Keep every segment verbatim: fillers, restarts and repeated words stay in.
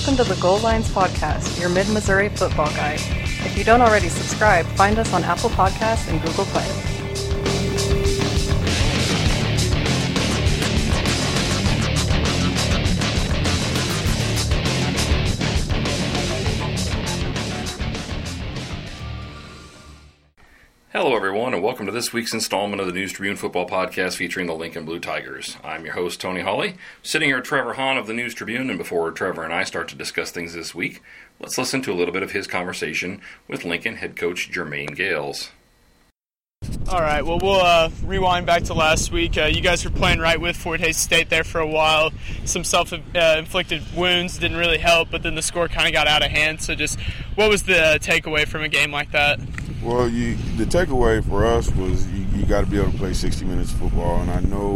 Welcome to the Goal Lines Podcast, your Mid-Missouri football guide. If you don't already subscribe, find us on Apple Podcasts and Google Play. Hello, everyone, and welcome to this week's installment of the News Tribune Football Podcast featuring the Lincoln Blue Tigers. I'm your host, Tony Hawley, sitting here with Trevor Hahn of the News Tribune, and before Trevor and I start to discuss things this week, let's listen to a little bit of his conversation with Lincoln head coach Jermaine Gales. All right, well, we'll uh, rewind back to last week. Uh, you guys were playing right with Fort Hays State there for a while. Some self-inflicted uh, wounds didn't really help, but then the score kind of got out of hand. So just what was the uh, takeaway from a game like that? Well, you, the takeaway for us was you, you got to be able to play sixty minutes of football. And I know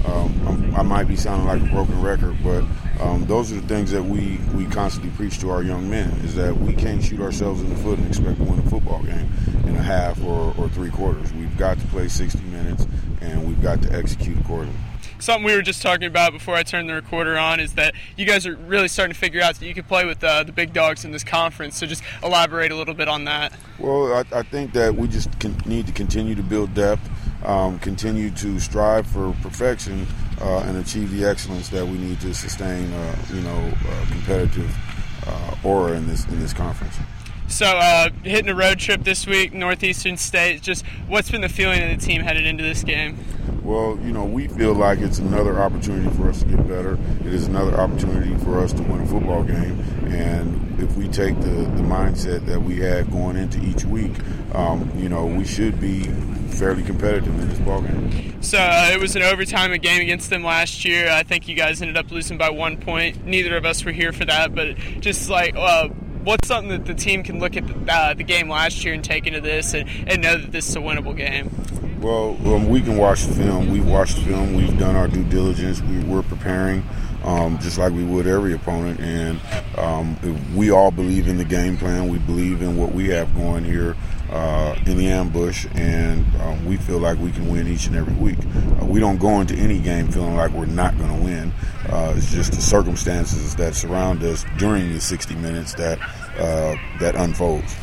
um, I might be sounding like a broken record, but um, those are the things that we, we constantly preach to our young men, is that we can't shoot ourselves in the foot and expect to win a football game in a half or, or three quarters. We've got to play sixty minutes, and we've got to execute accordingly. Something we were just talking about before I turned the recorder on is that you guys are really starting to figure out that you can play with uh, the big dogs in this conference. So just elaborate a little bit on that. Well, I, I think that we just can, need to continue to build depth, um, continue to strive for perfection, uh, and achieve the excellence that we need to sustain, uh, you know, uh, competitive uh, aura in this in this conference. So uh, hitting a road trip this week, Northeastern State, just what's been the feeling of the team headed into this game? Well, you know, we feel like it's another opportunity for us to get better. It is another opportunity for us to win a football game. And if we take the, the mindset that we had going into each week, um, you know, we should be fairly competitive in this ball game. So uh, it was an overtime game against them last year. I think you guys ended up losing by one point. Neither of us were here for that, but just like uh, what's something that the team can look at the, uh, the game last year and take into this and, and know that this is a winnable game? Well, um, we can watch the film. We've watched the film. We've done our due diligence. We, we're preparing um, just like we would every opponent. And um, we all believe in the game plan. We believe in what we have going here uh, in the ambush. And um, we feel like we can win each and every week. Uh, we don't go into any game feeling like we're not going to win. Uh, it's just the circumstances that surround us during the sixty minutes that uh, that unfolds.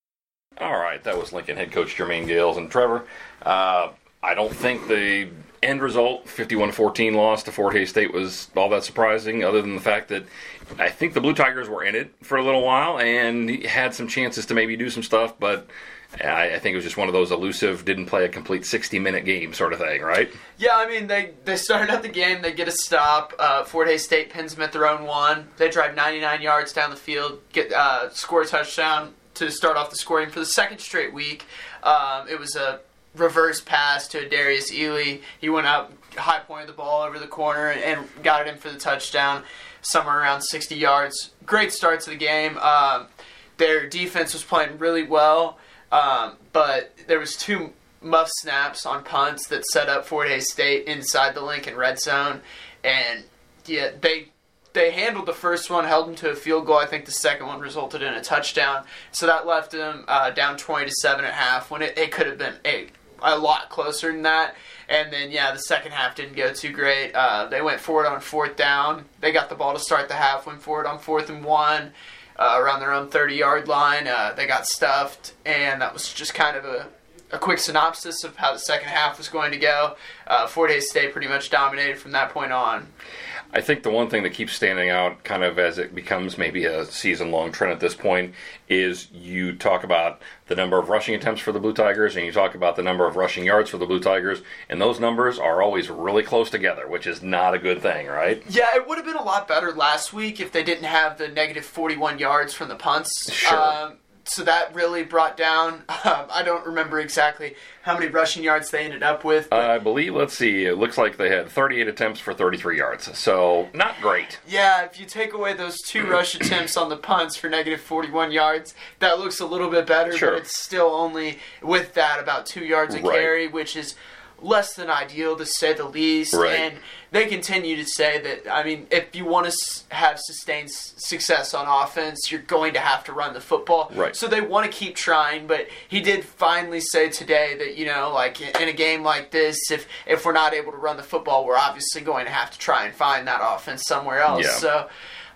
All right, that was Lincoln head coach Jermaine Gales. And Trevor, uh, I don't think the end result, fifty-one fourteen loss to Fort Hays State, was all that surprising, other than the fact that I think the Blue Tigers were in it for a little while and had some chances to maybe do some stuff, but I, I think it was just one of those elusive, didn't play a complete sixty-minute game sort of thing, right? Yeah, I mean, they, they started out the game, they get a stop. Uh, Fort Hays State pins them at their own one. They drive ninety-nine yards down the field, get uh, score a touchdown to start off the scoring for the second straight week. Um, it was a reverse pass to Darius Ely. He went out, high pointed the ball over the corner and, and got it in for the touchdown, somewhere around sixty yards. Great start to the game. Um, their defense was playing really well, um, but there was two muff snaps on punts that set up Fort Hays State inside the Lincoln red zone, and yeah, they They handled the first one, held them to a field goal. I think the second one resulted in a touchdown. So that left them uh, down twenty to seven at half, when it, it could have been a, a lot closer than that. And then, yeah, the second half didn't go too great. Uh, they went forward on fourth down. They got the ball to start the half, went forward on fourth and one uh, around their own thirty-yard line. Uh, they got stuffed, and that was just kind of a, a quick synopsis of how the second half was going to go. Uh, Fort Hays State pretty much dominated from that point on. I think the one thing that keeps standing out kind of as it becomes maybe a season-long trend at this point is you talk about the number of rushing attempts for the Blue Tigers and you talk about the number of rushing yards for the Blue Tigers, and those numbers are always really close together, which is not a good thing, right? Yeah, it would have been a lot better last week if they didn't have the negative forty-one yards from the punts. Sure. Um, So that really brought down, um, I don't remember exactly how many rushing yards they ended up with. Uh, I believe, let's see, it looks like they had thirty-eight attempts for thirty-three yards. So, not great. Yeah, if you take away those two rush attempts on the punts for negative forty-one yards, that looks a little bit better. Sure. But it's still only, with that, about two yards a Right. carry, which is less than ideal, to say the least. Right. And they continue to say that, I mean, if you want to have sustained success on offense, you're going to have to run the football. Right. So they want to keep trying, but he did finally say today that, you know, like in a game like this, if, if we're not able to run the football, we're obviously going to have to try and find that offense somewhere else. Yeah. So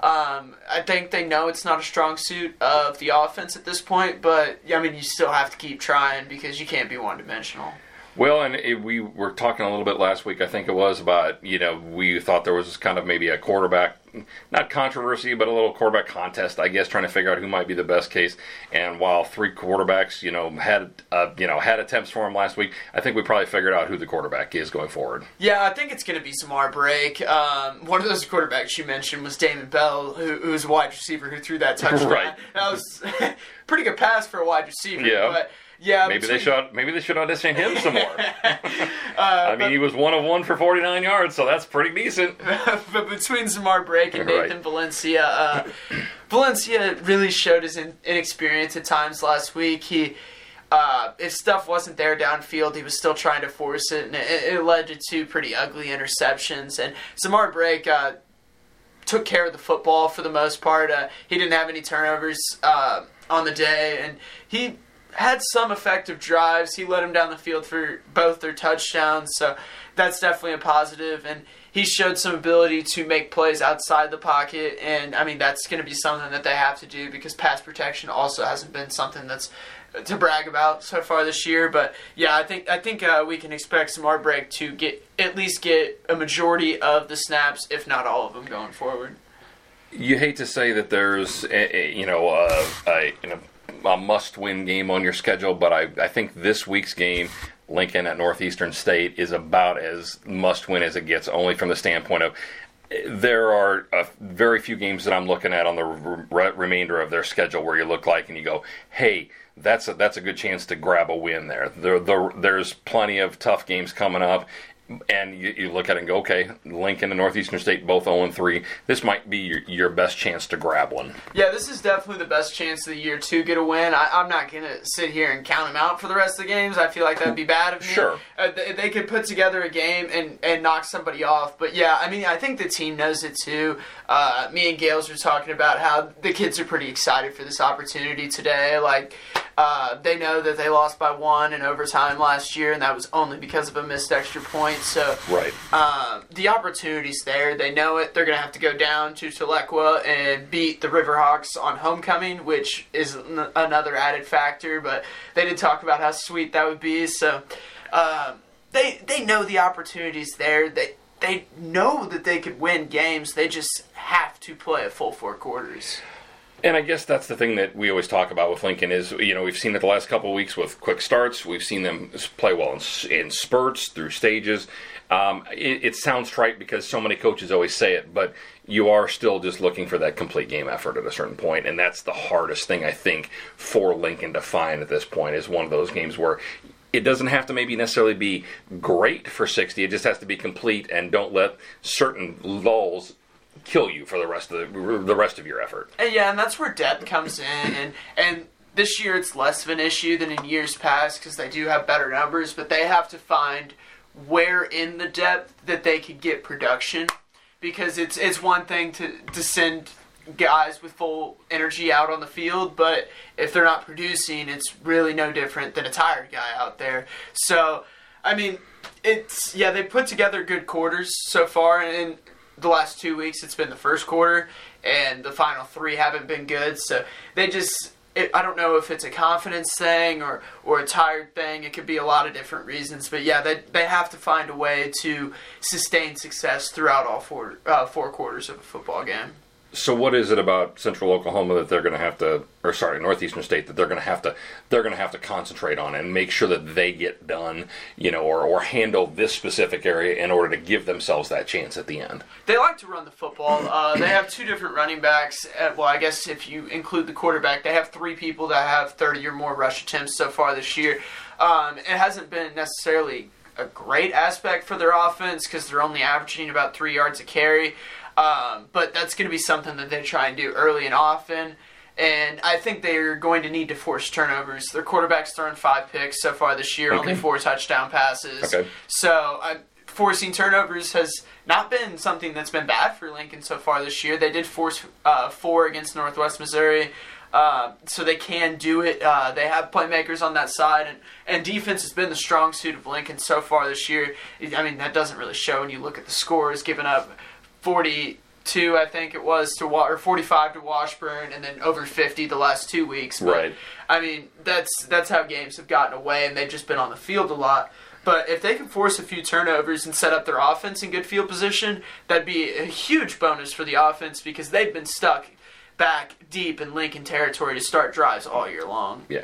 Um, I think they know it's not a strong suit of the offense at this point, but I mean, you still have to keep trying because you can't be one-dimensional. Well, and it, we were talking a little bit last week, I think it was, about, you know, we thought there was kind of maybe a quarterback, not controversy, but a little quarterback contest, I guess, trying to figure out who might be the best case. And while three quarterbacks, you know, had, uh, you know, had attempts for him last week, I think we probably figured out who the quarterback is going forward. Yeah, I think it's going to be Zamar Brake. Um, one of those quarterbacks you mentioned was Damon Bell, who, who's a wide receiver who threw that touchdown. Right. That was pretty good pass for a wide receiver. Yeah. But yeah, maybe between... they should maybe they should audition him some more. uh, I mean, but... he was one of one for forty-nine yards, so that's pretty decent. But between Zamar Brake and Nathan Right. Valencia, uh, Valencia really showed his in- inexperience at times last week. He, uh, if stuff wasn't there downfield, he was still trying to force it, and it, it led to two pretty ugly interceptions. And Zamar Brake uh, took care of the football for the most part. Uh, he didn't have any turnovers uh, on the day, and he had some effective drives. He led them down the field for both their touchdowns, so that's definitely a positive. And he showed some ability to make plays outside the pocket, and I mean that's going to be something that they have to do because pass protection also hasn't been something that's to brag about so far this year. But yeah, I think I think uh, we can expect Zamar Brake to get at least get a majority of the snaps, if not all of them, going forward. You hate to say that there's a, a, you know a, a, you know, a must-win game on your schedule, but I, I think this week's game, Lincoln at Northeastern State, is about as must-win as it gets, only from the standpoint of there are a very few games that I'm looking at on the re- remainder of their schedule where you look like and you go, hey, that's a, that's a good chance to grab a win there. There, there. There's plenty of tough games coming up. And you, you look at it and go, okay, Lincoln and Northeastern State both oh and three. This might be your, your best chance to grab one. Yeah, this is definitely the best chance of the year to get a win. I, I'm not going to sit here and count them out for the rest of the games. I feel like that would be bad of me. Sure. Uh, they, they could put together a game and, and knock somebody off. But yeah, I mean, I think the team knows it too. Uh, me and Gales were talking about how the kids are pretty excited for this opportunity today. Like, uh, they know that they lost by one in overtime last year, and that was only because of a missed extra point. So right. um, the opportunity's there. They know it. They're going to have to go down to Tahlequah and beat the Riverhawks on homecoming, which is n- another added factor. But they did talk about how sweet that would be. So um, they they know the opportunity's there. They they know that they could win games. They just have to play a full four quarters. And I guess that's the thing that we always talk about with Lincoln is, you know, we've seen it the last couple of weeks with quick starts. We've seen them play well in, in spurts, through stages. Um, it, it sounds trite because so many coaches always say it, but you are still just looking for that complete game effort at a certain point, and that's the hardest thing, I think, for Lincoln to find at this point, is one of those games where it doesn't have to maybe necessarily be great for sixty. It just has to be complete, and don't let certain lulls kill you for the rest of the the rest of your effort. And yeah, and that's where depth comes in, and and this year it's less of an issue than in years past because they do have better numbers, but they have to find where in the depth that they could get production, because it's it's one thing to to send guys with full energy out on the field, but if they're not producing, it's really no different than a tired guy out there. So I mean, it's yeah, they put together good quarters so far, and the last two weeks it's been the first quarter, and the final three haven't been good. So they just, it, I don't know if it's a confidence thing or, or a tired thing. It could be a lot of different reasons. But yeah, they they have to find a way to sustain success throughout all four uh, four quarters of a football game. So what is it about Central Oklahoma that they're going to have to, or sorry, Northeastern State, that they're going to have to, they're going to have to concentrate on and make sure that they get done, you know, or, or handle this specific area in order to give themselves that chance at the end? They like to run the football. Uh, they have two different running backs. At, well, I guess if you include the quarterback, they have three people that have thirty or more rush attempts so far this year. Um, it hasn't been necessarily a great aspect for their offense because they're only averaging about three yards a carry. Um, but that's going to be something that they try and do early and often. And I think they're going to need to force turnovers. Their quarterback's thrown five picks so far this year, okay. only four touchdown passes. Okay. So uh, forcing turnovers has not been something that's been bad for Lincoln so far this year. They did force uh, four against Northwest Missouri. Uh, so they can do it. Uh, they have playmakers on that side, and, and defense has been the strong suit of Lincoln so far this year. I mean, that doesn't really show when you look at the scores, giving up forty forty-two, I think it was, to Wa- or forty-five to Washburn, and then over fifty the last two weeks. But, right. I mean, that's that's how games have gotten away, and they've just been on the field a lot. But if they can force a few turnovers and set up their offense in good field position, that'd be a huge bonus for the offense because they've been stuck back deep in Lincoln territory to start drives all year long. Yeah.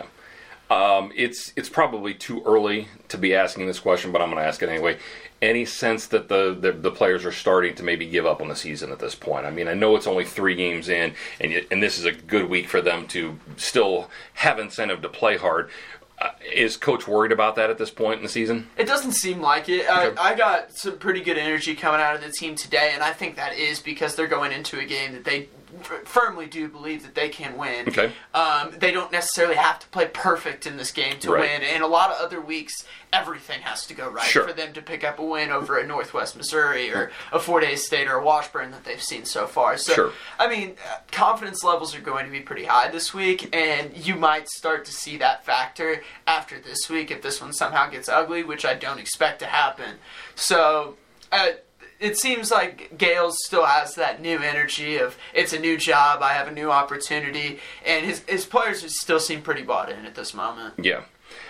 Um, it's it's probably too early to be asking this question, but I'm going to ask it anyway. Any sense that the, the the players are starting to maybe give up on the season at this point? I mean, I know it's only three games in, and yet, and this is a good week for them to still have incentive to play hard. Uh, is Coach worried about that at this point in the season? It doesn't seem like it. Okay. I, I got some pretty good energy coming out of the team today, and I think that is because they're going into a game that they f- firmly do believe that they can win. Okay. Um, they don't necessarily have to play perfect in this game to Right. win. And a lot of other weeks, everything has to go right Sure. for them to pick up a win over a Northwest Missouri or a Fort Hays State or a Washburn that they've seen so far. So, Sure. I mean, uh, confidence levels are going to be pretty high this week, and you might start to see that factor after this week if this one somehow gets ugly, which I don't expect to happen. So, uh, it seems like Gales still has that new energy of it's a new job, I have a new opportunity, and his his players still seem pretty bought in at this moment. Yeah.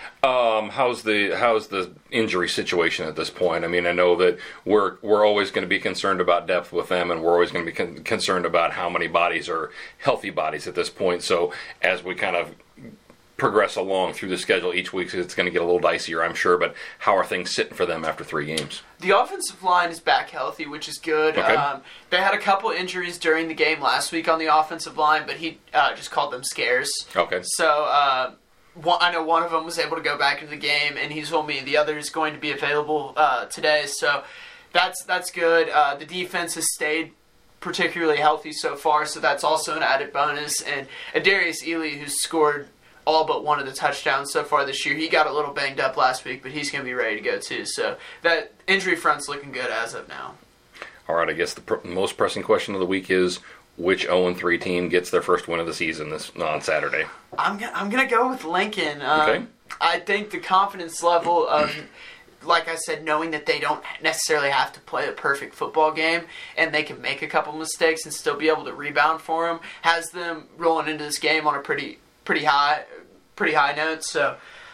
Um, how's the how's the injury situation at this point? I mean, I know that we're we're always going to be concerned about depth with them, and we're always going to be con- concerned about how many bodies are healthy bodies at this point. So as we kind of progress along through the schedule each week, it's going to get a little dicier, I'm sure. But how are things sitting for them after three games? The offensive line is back healthy, which is good. Okay. Um, they had a couple injuries during the game last week on the offensive line, but he uh, just called them scares. Okay. So uh, one, I know one of them was able to go back into the game, and he told me the other is going to be available uh, today. So that's that's good. Uh, the defense has stayed particularly healthy so far, so that's also an added bonus. And Adarius Ely, who's scored all but one of the touchdowns so far this year, he got a little banged up last week, but he's going to be ready to go too. So that injury front's looking good as of now. All right, I guess the pr- most pressing question of the week is which oh and three team gets their first win of the season this on Saturday? I'm gonna, I'm going to go with Lincoln. Um, Okay. I think the confidence level of, like I said, knowing that they don't necessarily have to play a perfect football game and they can make a couple mistakes and still be able to rebound for them, has them rolling into this game on a pretty pretty high pretty high note. So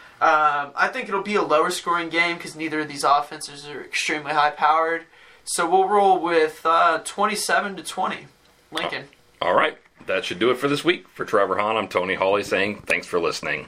um, I think it'll be a lower scoring game because neither of these offenses are extremely high powered. So we'll roll with uh, twenty-seven to twenty, Lincoln. All right, that should do it for this week. For Trevor Hahn, I'm Tony Hawley saying thanks for listening.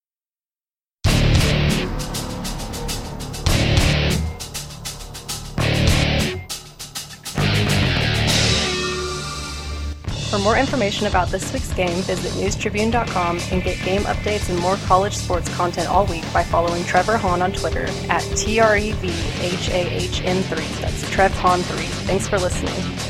For more information about this week's game, visit news tribune dot com and get game updates and more college sports content all week by following Trevor Hahn on Twitter at T R E V H A H N three. That's Trev Hahn three. Thanks for listening.